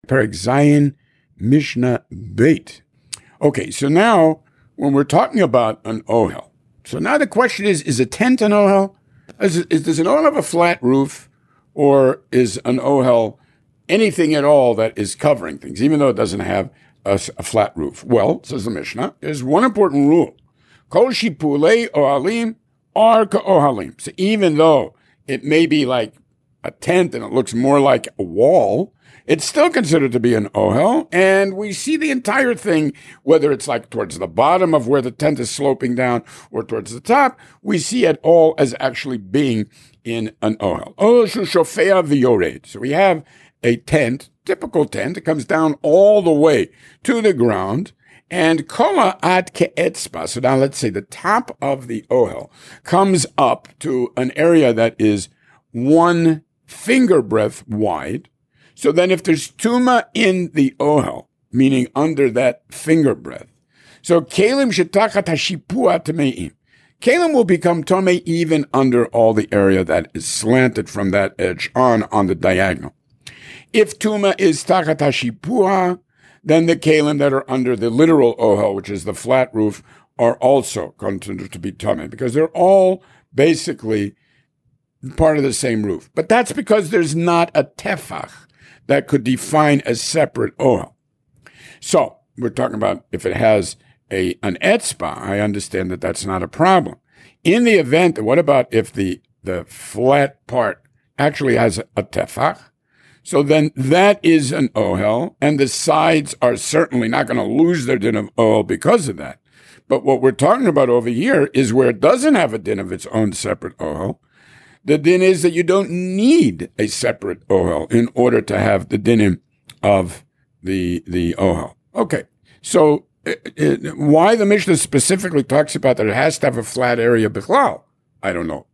Perek Zayin, Mishnah Beit. Okay, so now when we're talking about an ohel, so now the question is a tent an ohel? Does an ohel have a flat roof, or is an ohel anything at all that is covering things, even though it doesn't have a flat roof? Well, says the Mishnah, there's one important rule. Kol shipulei ohalim are ka'ohalim. So even though it may be like a tent and it looks more like a wall, it's still considered to be an ohel, and we see the entire thing, whether it's like towards the bottom of where the tent is sloping down or towards the top, we see it all as actually being in an ohel. So we have a tent, typical tent, it comes down all the way to the ground, and kola ad ke'etzba. So now let's say the top of the ohel comes up to an area that is 1 finger breadth wide. So then if there's tuma in the ohel, meaning under that finger breadth, so kelim shetachat hashipua tameim. Kelim will become tomei even under all the area that is slanted from that edge on the diagonal. If tuma is tachat hashipua, then the kelim that are under the literal ohel, which is the flat roof, are also considered to be tomei, because they're all basically part of the same roof. But that's because there's not a tefach that could define a separate ohel. So we're talking about if it has an etzba, I understand that that's not a problem. In the event, what about if the flat part actually has a tefach? So then that is an ohel, and the sides are certainly not going to lose their din of ohel because of that. But what we're talking about over here is where it doesn't have a din of its own separate ohel. The din is that you don't need a separate ohel in order to have the dinim of the ohel. Okay, so why the Mishnah specifically talks about that it has to have a flat area bichlal, I don't know.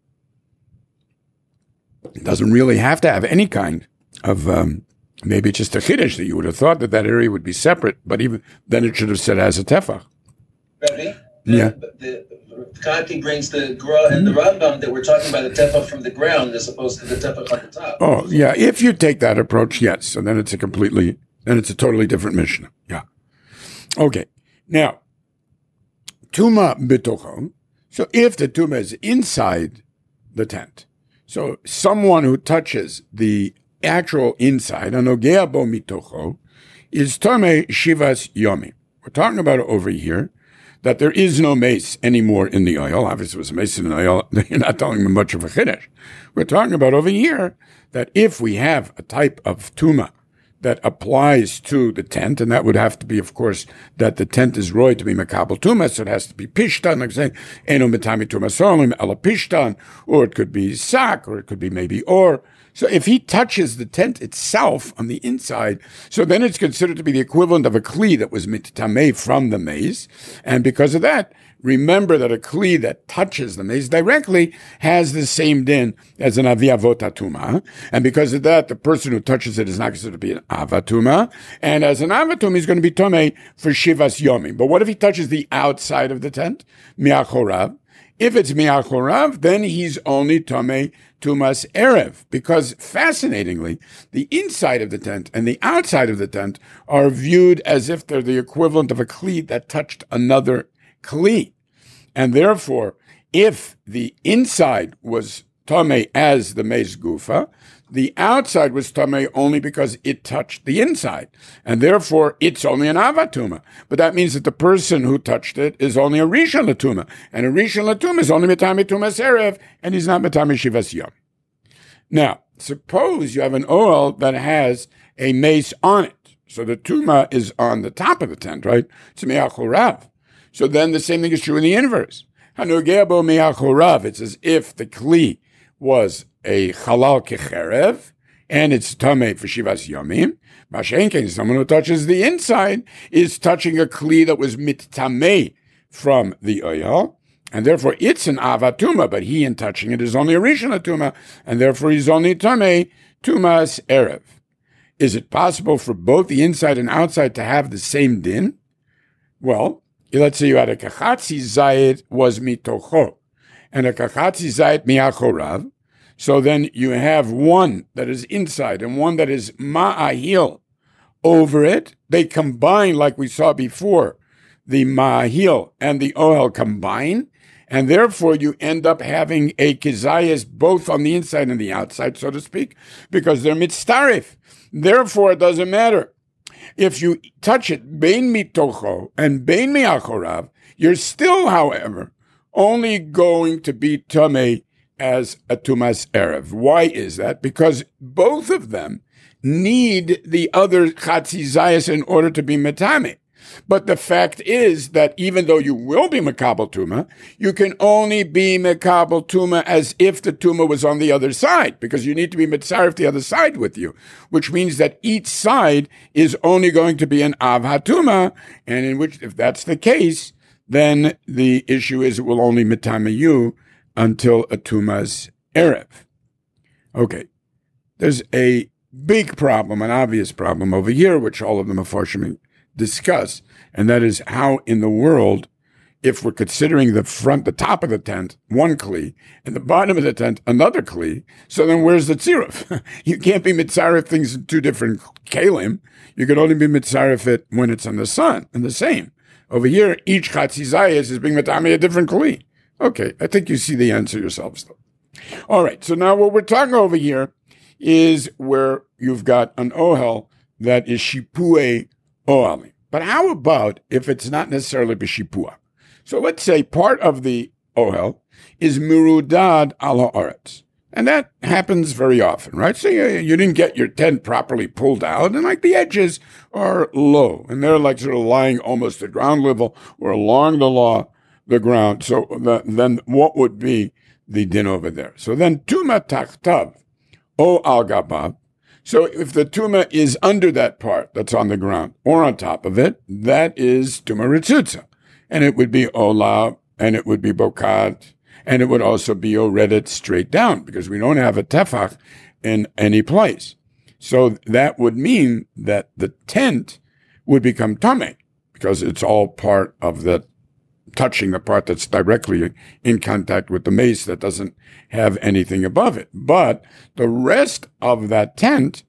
It doesn't really have to have any kind of, maybe just a chiddush that you would have thought that area would be separate, but even then it should have said as a tefach. Rabbi? Yeah. The Kati brings the Gra and the Rambam that we're talking about the tefach from the ground as opposed to the tefach on the top. Oh, yeah. If you take that approach, yes. So then it's a totally different Mishnah. Yeah. Okay. Now, Tuma bitocho. So if the Tuma is inside the tent, so someone who touches the actual inside, anogea bo mitocho, is Tome Shivas Yomi. We're talking about it over here, that there is no mace anymore in the ohel. Obviously, it was a mace in the ohel. You're not telling me much of a chiddush. We're talking about over here that if we have a type of tuma that applies to the tent, and that would have to be, of course, that the tent is roy to be makabel tuma, so it has to be pishtan, like saying, eno mitami tuma solim, ela pishtan, or it could be sak, or it could be maybe or. So if he touches the tent itself on the inside, so then it's considered to be the equivalent of a kli that was mittameh from the maze. And because of that, remember that a kli that touches the maze directly has the same din as an aviavot atuma. And because of that, the person who touches it is not considered to be an avatuma. And as an avatuma, he's going to be tomei for shivas yomi. But what if he touches the outside of the tent? Miachorav. If it's miachorav, then he's only tomei tumas erev, because fascinatingly, the inside of the tent and the outside of the tent are viewed as if they're the equivalent of a kli that touched another kli. And therefore, if the inside was tomei as the mez gufa, the outside was tamei only because it touched the inside. And therefore, it's only an avatuma. But that means that the person who touched it is only a rishon latuma. And a rishon latuma is only metami tumas erev, and he's not metami shivas yom. Now, suppose you have an ohel that has a mace on it. So the tuma is on the top of the tent, right? It's mi'achorav. So then the same thing is true in the inverse. Hanogea bo mi'achorav. It's as if the kli was a halal kecherev, and it's tamei for shivas yomim. Mashenken, someone who touches the inside, is touching a kli that was mittamei from the ohel, and therefore it's an avatuma, but he in touching it is only a rishon atuma, and therefore he's only tamei tumas erev. Is it possible for both the inside and outside to have the same din? Well, let's say you had a kachatzi zayit was mitocho, and a kachatzi zayit miachorav. So then you have one that is inside and one that is ma'ahil over it. They combine, like we saw before, the Mahil and the Ohel combine, and therefore you end up having a Kizayas both on the inside and the outside, so to speak, because they're mitzarif. Therefore, it doesn't matter. If you touch it, bein mitocho and bein miachorav, you're still, however, only going to be tamei as a tumas erev. Why is that? Because both of them need the other chatzizayas in order to be metame. But the fact is that even though you will be mekabel tuma, you can only be mekabel tuma as if the tuma was on the other side, because you need to be mitzaref the other side with you, which means that each side is only going to be an av hatuma, and in which, if that's the case, then the issue is it will only metame you until a tumas erev. Okay, there's a big problem, an obvious problem over here, which all of them are fortunately discuss, and that is how in the world, if we're considering the top of the tent, one kli, and the bottom of the tent, another kli, so then where's the tziruf? You can't be mitzaref things in two different kalim. You can only be mitzaref it when it's on the sun, and the same. Over here, each chatzizayas is being mitame a different kli. Okay, I think you see the answer yourselves, though. All right, so now what we're talking over here is where you've got an ohel that is shipue Ohalim. But how about if it's not necessarily b'shipua? So let's say part of the ohel is mirudad al haaretz. And that happens very often, right? So you didn't get your tent properly pulled out, and like the edges are low, and they're like sort of lying almost at ground level or along the ground. So then what would be the din over there? So then tuma tachtav o al gabav. So if the tuma is under that part that's on the ground or on top of it, that is tuma ritzutza. And it would be ola, and it would be bokat, and it would also be oredet straight down, because we don't have a tefach in any place. So that would mean that the tent would become tameh, because it's all part of the touching the part that's directly in contact with the mace that doesn't have anything above it. But the rest of that tent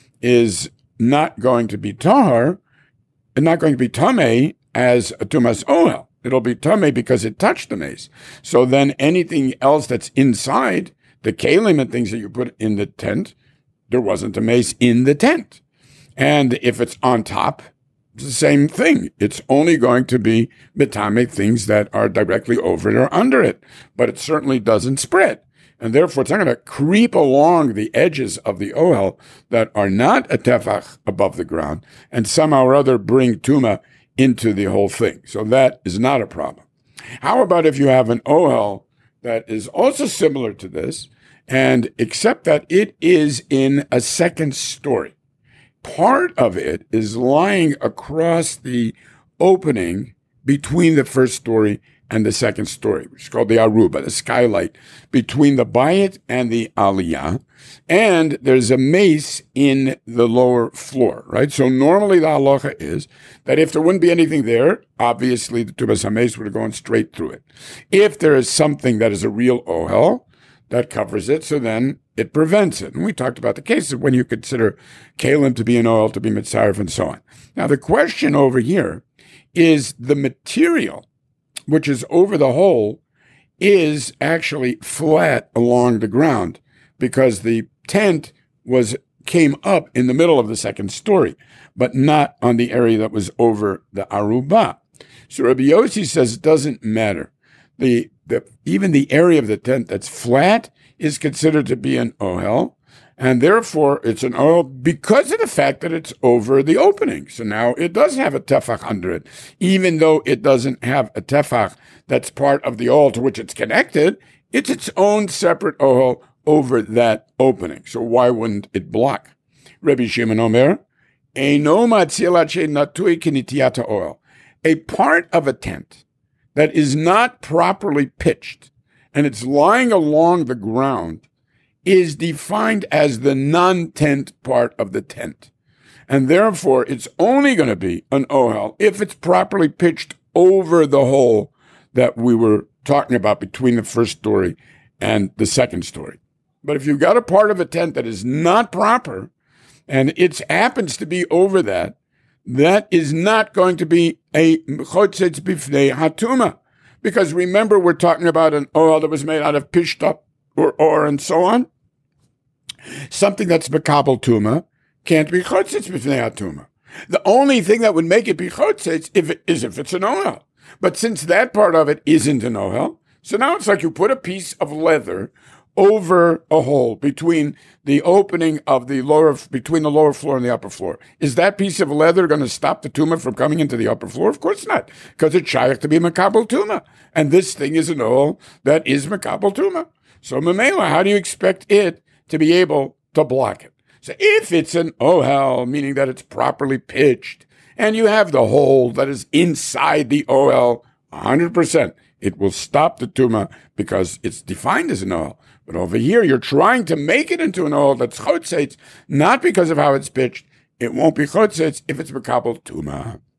is not going to be tahar and not going to be tameh as a tumas ohel. It'll be tameh because it touched the mace. So then anything else that's inside, the kalim and things that you put in the tent, there wasn't a mace in the tent. And if it's on top, it's the same thing. It's only going to be metame things that are directly over it or under it, but it certainly doesn't spread. And therefore, it's not going to creep along the edges of the ohel that are not a tefach above the ground and somehow or other bring tuma into the whole thing. So that is not a problem. How about if you have an ohel that is also similar to this, and except that it is in a second story? Part of it is lying across the opening between the first story and the second story, which is called the aruba, the skylight, between the bayit and the aliyah. And there's a mace in the lower floor, right? So normally the halacha is that if there wouldn't be anything there, obviously the tubas hameis would have gone straight through it. If there is something that is a real ohel that covers it, so then it prevents it. And we talked about the cases when you consider kalim to be an oil, to be mitzaref, and so on. Now, the question over here is the material, which is over the hole, is actually flat along the ground because the tent came up in the middle of the second story, but not on the area that was over the aruba. So Rabbi Yossi says it doesn't matter. Even the area of the tent that's flat is considered to be an ohel, and therefore it's an ohel because of the fact that it's over the opening. So now it does have a tefach under it, even though it doesn't have a tefach that's part of the ohel to which it's connected. It's its own separate ohel over that opening. So why wouldn't it block? Rabbi Shimon Omer, Eino matzil ad she'natui kinitiyata ohel. A part of a tent that is not properly pitched and it's lying along the ground is defined as the non-tent part of the tent. And therefore, it's only going to be an ohel if it's properly pitched over the hole that we were talking about between the first story and the second story. But if you've got a part of a tent that is not proper, and it happens to be over that, that is not going to be a chotzitz bifnei hatuma. Because remember, we're talking about an oil that was made out of pishta or ore and so on. Something that's makabel tuma can't be chotzitz bifnei hatuma. The only thing that would make it be chotzitz is if it's an oil. But since that part of it isn't an oil, so now it's like you put a piece of leather over a hole between the opening of between the lower floor and the upper floor. Is that piece of leather going to stop the tumah from coming into the upper floor? Of course not, because it's shaykh to be makabel tumah. And this thing is an oil that is makabel tumah. So memela, how do you expect it to be able to block it? So if it's an ohel, meaning that it's properly pitched, and you have the hole that is inside the ohel 100%, it will stop the tumah because it's defined as an oil. But over here, you're trying to make it into an oil that's chotzitz, not because of how it's pitched. It won't be chotzitz if it's makabel tumah.